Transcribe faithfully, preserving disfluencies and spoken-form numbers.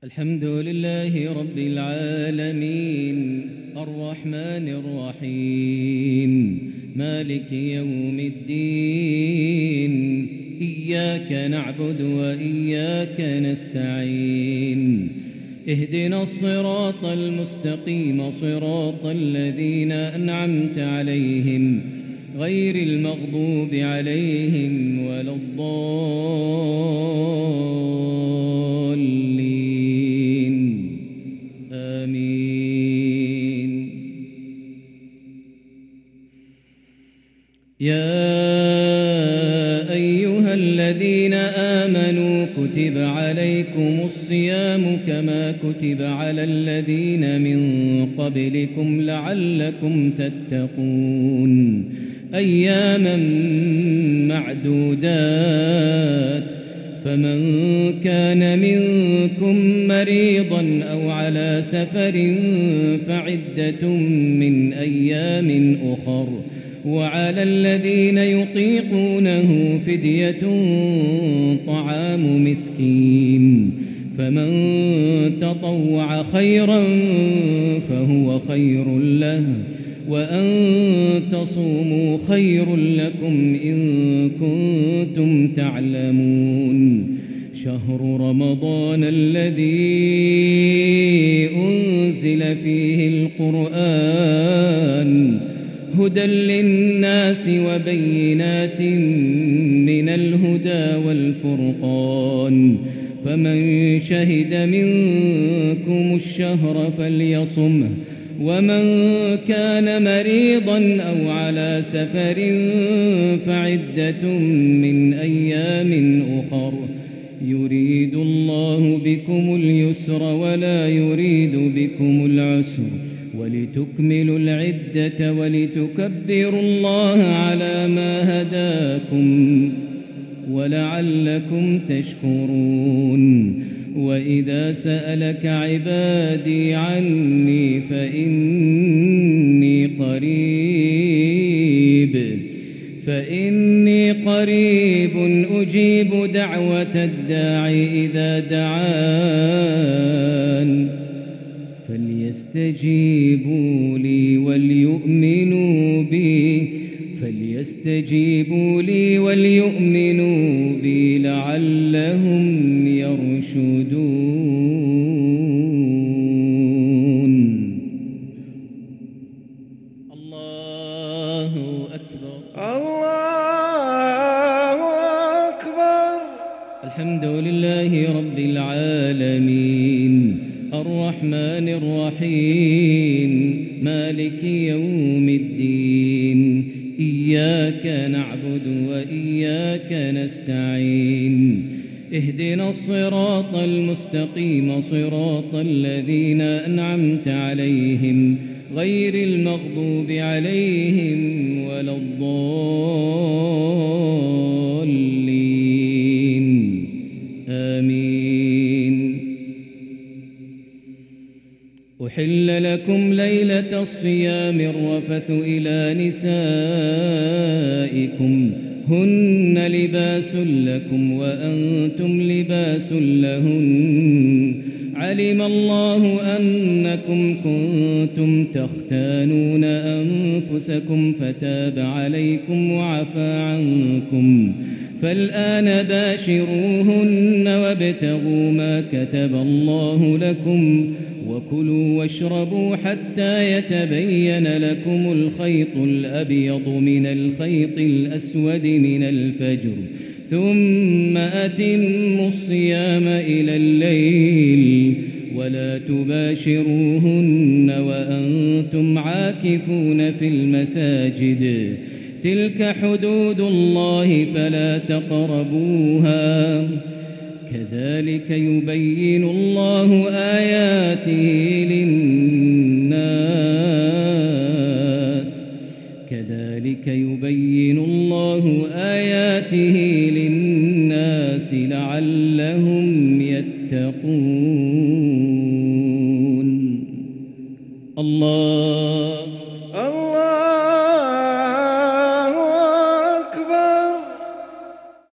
الحمد لله رب العالمين الرحمن الرحيم مالك يوم الدين إياك نعبد وإياك نستعين اهدنا الصراط المستقيم صراط الذين أنعمت عليهم غير المغضوب عليهم ولا الضالين آمين. يا أيها الذين آمنوا كتب عليكم الصيام كما كتب على الذين من قبلكم لعلكم تتقون أياما معدودات فمن كان منكم مريضا أو على سفر فعدة من أيام أخر وعلى الذين يطيقونه فدية طعام مسكين فمن تطوع خيرا فهو خير له وأن تصوموا خير لكم إن كنتم تعلمون شهر رمضان الذي أنزل فيه القرآن هدى للناس وبينات من الهدى والفرقان فمن شهد منكم الشهر فليصمه ومن كان مريضا أو على سفر فعدة من أيام أخر يريد الله بكم اليسر ولا يريد بكم العسر ولتكملوا العدة ولتكبروا الله على ما هداكم ولعلكم تشكرون وإذا سألك عبادي عني فإني قريب فإني قريب أجيب دعوة الداع إذا دعان فليستجيبوا لي وليؤمنوا بي فليستجيبوا لي وليؤمنوا بي لعلهم يرشدون. الله أكبر الله أكبر. الحمد لله رب العالمين الرحمن الرحيم مالك يوم الدين إياك نعبد وإياك نستعين اهدنا الصراط المستقيم صراط الذين أنعمت عليهم غير المغضوب عليهم ولا الضالين آمين. أحل لكم ليلة الصيام الرفث إلى نسائكم هن لباس لكم وأنتم لباس لهن علم الله أنكم كنتم تختانون أنفسكم فتاب عليكم وعفى عنكم فالآن باشروهن وابتغوا ما كتب الله لكم وكلوا واشربوا حتى يتبين لكم الخيط الأبيض من الخيط الأسود من الفجر ثم أتموا الصيام إلى الليل ولا تباشروهن وأنتم عاكفون في المساجد تلك حدود الله فلا تقربوها كذلك يبين الله آياته للناس كذلك يبين الله آياته للناس لعلهم يتقون.